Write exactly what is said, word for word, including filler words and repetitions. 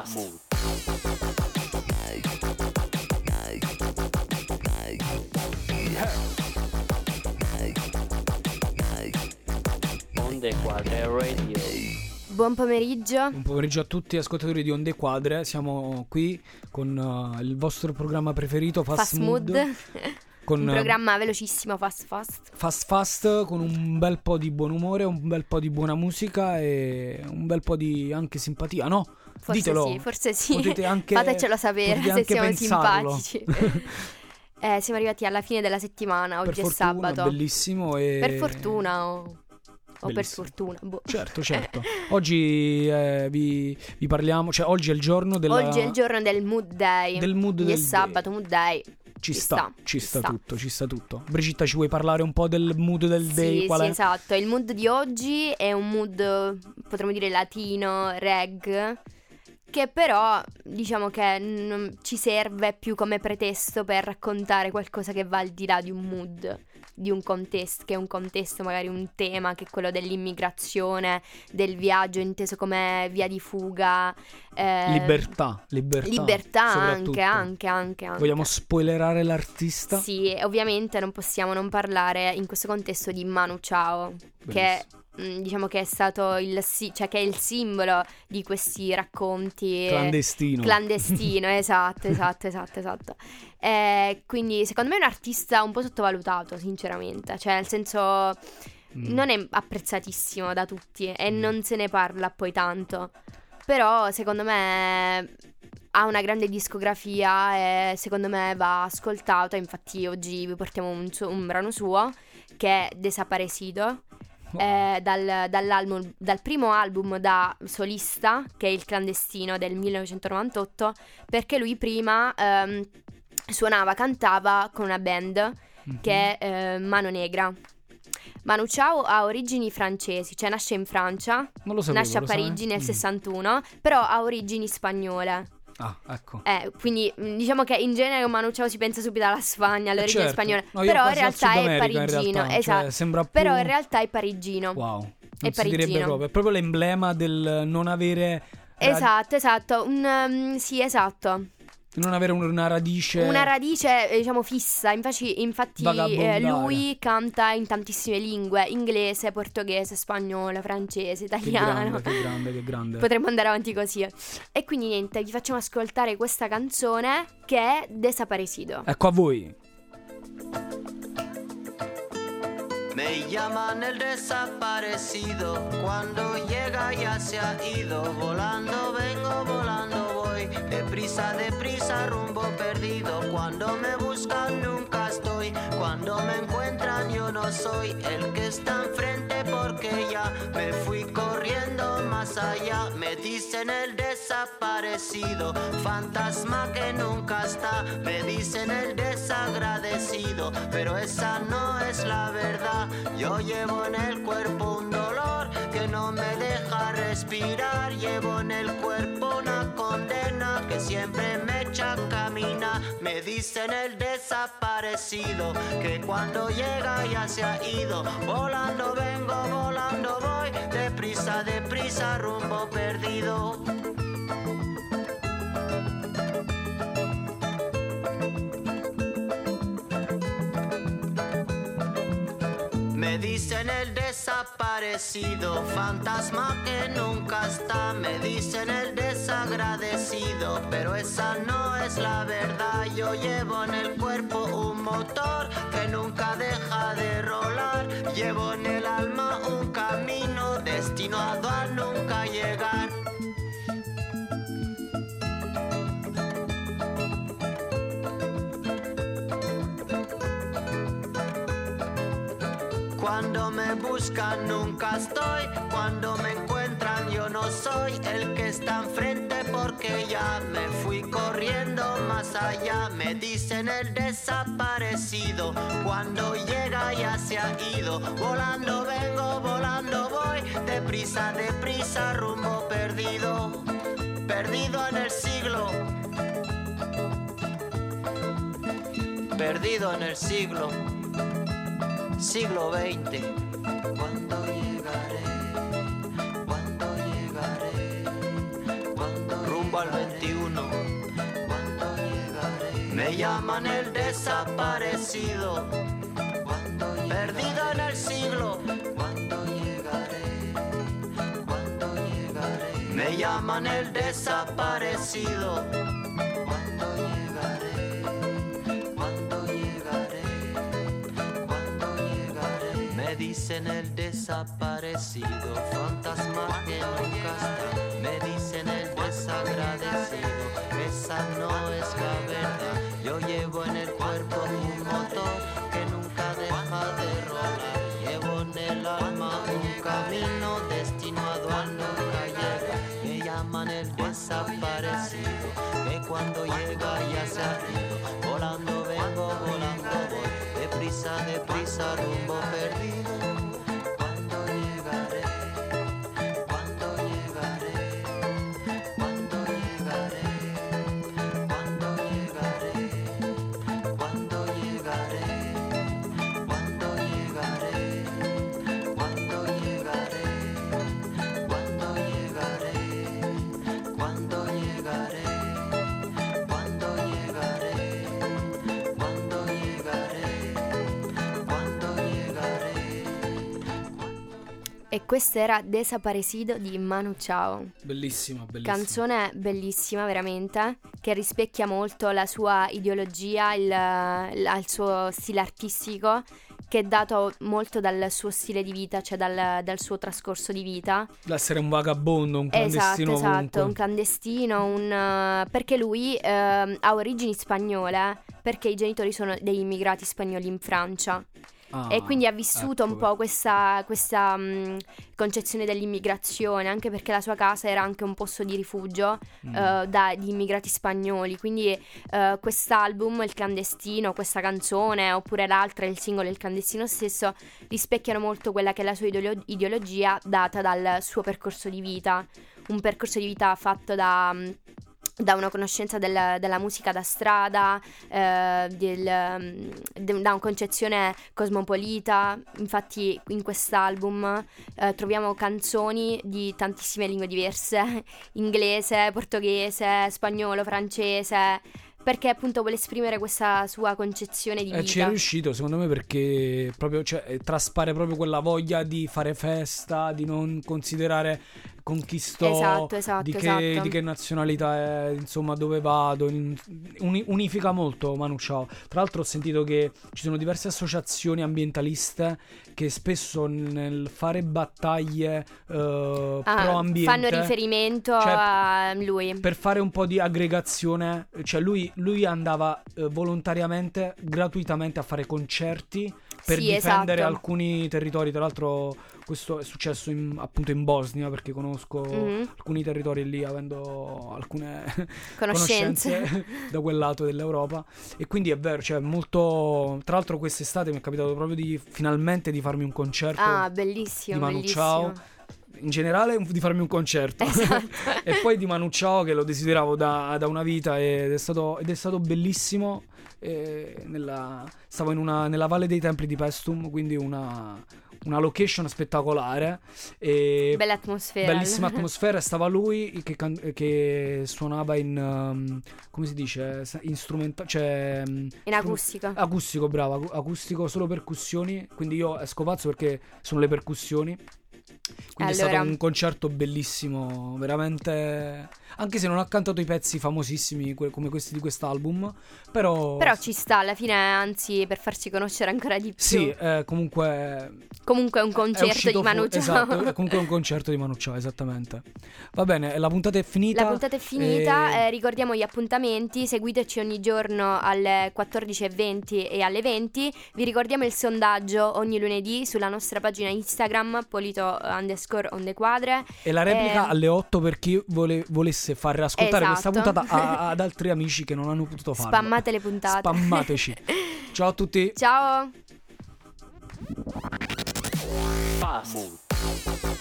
Mood. Onde Quadre Radio. Buon pomeriggio. Buon pomeriggio a tutti ascoltatori di Onde Quadre. Siamo qui con uh, il vostro programma preferito, Fast, Fast Mood. Mood. Con, un programma velocissimo, fast fast. Fast Fast, con un bel po' di buon umore, un bel po' di buona musica e un bel po' di anche simpatia, no? Forse Ditelo. sì, forse sì. Potete anche, Fatecelo sapere potete se anche siamo pensarlo. simpatici. eh, siamo arrivati alla fine della settimana, oggi per è fortuna, sabato. Bellissimo e... Per fortuna o, o per Bellissimo. sfortuna. Boh. Certo, certo. Oggi eh, vi, vi parliamo, cioè oggi è il giorno della... Oggi è il giorno del Mood Day. Del mood Oggi del è sabato, day. Mood Day. Ci, Ci sta, sta, ci ci sta, sta. tutto, ci sta tutto. Brigitta, ci vuoi parlare un po' del mood del day? Sì, Qual sì, è? esatto. Il mood di oggi è un mood, potremmo dire, latino, reg, che però diciamo che non ci serve più come pretesto per raccontare qualcosa che va al di là di un mood, di un contesto, che è un contesto, magari un tema, che è quello dell'immigrazione, del viaggio inteso come via di fuga. Eh, Libertà, libertà. Libertà soprattutto. anche, anche, anche, anche. Vogliamo spoilerare l'artista? Sì, e ovviamente non possiamo non parlare in questo contesto di Manu Chao, che mh, diciamo che è stato il si- cioè che è il simbolo di questi racconti Clandestino. clandestino, esatto, esatto, esatto, esatto. Eh, quindi secondo me è un artista un po' sottovalutato, sinceramente, cioè nel senso Mm. non è apprezzatissimo da tutti e Mm. non se ne parla poi tanto. Però secondo me ha una grande discografia e secondo me va ascoltato. Infatti oggi vi portiamo un, suo- un brano suo che è Desaparecido, eh, dal, dall'album, dal primo album da solista, che è Il Clandestino del millenovecentonovantotto, perché lui prima ehm, suonava, cantava con una band Mhm. che è eh, Mano Negra. Manu Chao ha origini francesi, cioè nasce in Francia, Non lo sapevo, nasce a lo sai? Parigi nel Mm. sessantuno, però ha origini spagnole. Ah, ecco. Eh, quindi mh, diciamo che in genere Manu Chao si pensa subito alla Spagna, alle Eh, origini certo. spagnole, No, io però in quasi al realtà Sud è America, in parigino, realtà, esatto. cioè, sembra più... Però in realtà è parigino. Wow, non È si direbbe parigino. proprio, è proprio l'emblema del non avere... rad- Esatto, esatto, un, um, sì, esatto. Non avere un- una radice... Una radice, eh, diciamo, fissa. Infatti, infatti eh, Vagabondare. lui canta in tantissime lingue: inglese, portoghese, spagnolo, francese, Che italiano. grande, che grande, che grande. Potremmo andare avanti così. E quindi niente, vi facciamo ascoltare questa canzone che è Desaparecido. Ecco a voi. Me llaman el desaparecido, cuando llega ya se ha ido, volando vengo, volando voy, deprisa, deprisa, rumbo perdido, cuando me buscan nunca estoy, cuando me encuentran yo no soy el que está enfrente porque ya me fui corriendo más allá, me dicen el desaparecido, fantasma que nunca está, me dicen el desagradecido, pero esa no es la verdad. Yo llevo en el cuerpo un dolor que no me deja respirar. Llevo en el cuerpo una condena que siempre me echa a caminar. Me dicen el desaparecido que cuando llega ya se ha ido. Volando vengo, volando voy, deprisa, deprisa, rumbo perdido. Me dicen el desaparecido, fantasma que nunca está. Me dicen el desagradecido, pero esa no es la verdad. Yo llevo en el cuerpo un motor que nunca deja de rolar. Llevo en el alma un camino destinado a nunca llegar. Cuando me buscan nunca estoy, cuando me encuentran yo no soy el que está enfrente porque ya me fui corriendo más allá. Me dicen el desaparecido, cuando llega ya se ha ido. Volando vengo, volando voy, deprisa, deprisa, rumbo perdido, perdido en el siglo, perdido en el siglo. Siglo veinte. ¿Cuándo llegaré? ¿Cuándo llegaré? ¿Cuándo rumbo al Me llaman el desaparecido, perdido en el siglo. ¿Cuándo llegaré? ¿Cuándo llegaré? Me llaman el desaparecido. ¿Cuándo llegaré? ¿Cuándo llegaré? ¿Cuándo llegaré? Me dicen el desaparecido, fantasma que nunca está. Me dicen el desagradecido, esa no es la verdad. Yo llevo en el cuerpo un motor que nunca deja de rodar. Llevo en el alma un camino destinado a nunca llegar. Me llaman el desaparecido, que cuando llega ya se ha ido. Volando vengo, volando voy, deprisa, deprisa, rumbo perdido. ¿Cuándo llegaré? ¿Cuándo llegaré? ¿Cuándo llegaré? ¿Cuándo llegaré? ¿Cuándo llegaré? ¿Cuándo llegaré? ¿Cuándo llegaré? ¿Cuándo llegaré? ¿Cuándo llegaré? ¿Cuándo llegaré? ¿Cuándo llegaré? ¿Cuándo llegaré? E questo era Desaparecido di Manu Chao. Bellissima, bellissima. Canzone bellissima veramente, che rispecchia molto la sua ideologia, il, il, il suo stile artistico, che è dato molto dal suo stile di vita, cioè dal, dal suo trascorso di vita. L'essere un vagabondo, un clandestino. Esatto, esatto, ovunque. un clandestino, un, perché lui eh, ha origini spagnole, perché i genitori sono degli immigrati spagnoli in Francia. Ah, E quindi ha vissuto ecco. un po' questa, questa mh, concezione dell'immigrazione, anche perché la sua casa era anche un posto di rifugio Mm. eh, da, di immigrati spagnoli. Quindi eh, quest'album, Il Clandestino, questa canzone, oppure l'altra, il singolo Il Clandestino stesso, rispecchiano molto quella che è la sua ideolo- ideologia data dal suo percorso di vita. Un percorso di vita fatto da... mh, da una conoscenza del- della musica da strada, eh, del- de- da una concezione cosmopolita. Infatti in quest'album eh, troviamo canzoni di tantissime lingue diverse, inglese, portoghese, spagnolo, francese, perché appunto vuole esprimere questa sua concezione di Eh, ci è vita. riuscito secondo me, perché proprio, cioè, eh, traspare proprio quella voglia di fare festa, di non considerare con chi sto, Esatto, esatto, di, che, esatto. di che nazionalità è, insomma, dove vado. in- uni- unifica molto Manu Chao. Tra l'altro ho sentito che ci sono diverse associazioni ambientaliste che spesso nel fare battaglie eh, Ah, pro ambiente fanno riferimento cioè, a lui. per fare un po' di aggregazione, cioè lui, lui andava eh, volontariamente, gratuitamente a fare concerti per Sì, difendere esatto. alcuni territori. Tra l'altro questo è successo in- appunto in Bosnia, perché conosco Mhm. alcuni territori lì, avendo alcune Conoscenze. conoscenze da quel lato dell'Europa. E quindi è vero, cioè molto. Tra l'altro quest'estate mi è capitato proprio di finalmente di farmi un concerto Ah, bellissimo, di Manu bellissimo. Chao. In generale un- di farmi un concerto. Esatto. E poi di Manu Chao, che lo desideravo da, da una vita, ed è stato, ed è stato bellissimo. eh, nella, stavo in una, nella Valle dei Templi di Paestum, quindi una, una location spettacolare e Bella atmosfera. bellissima atmosfera. Stava lui che, can- che suonava in um, come si dice, in strumenta- cioè um, In strum- acustico. acustico, bravo, acu- acustico, solo percussioni. Quindi io esco pazzo perché sono le percussioni. Quindi è Allora- stato un concerto bellissimo, veramente. Anche se non ha cantato i pezzi famosissimi que- come questi di quest'album, però Però ci sta, alla fine, anzi, per farsi conoscere ancora di più. sì, eh, comunque Comunque è un è concerto uscito di Manu fu- Chao. Esatto, è comunque un concerto di Manu Chao, esattamente. Va bene, la puntata è finita. La puntata è finita, e- eh, ricordiamo gli appuntamenti, seguiteci ogni giorno alle quattordici e venti e alle venti. Vi ricordiamo il sondaggio ogni lunedì sulla nostra pagina Instagram, polito underscore onde quadre. E la replica eh, alle otto per chi vole- volesse far ascoltare questa Esatto. puntata a- ad altri amici che non hanno potuto farlo. Spammate le puntate. Spammateci. Ciao a tutti. Ciao! Fast.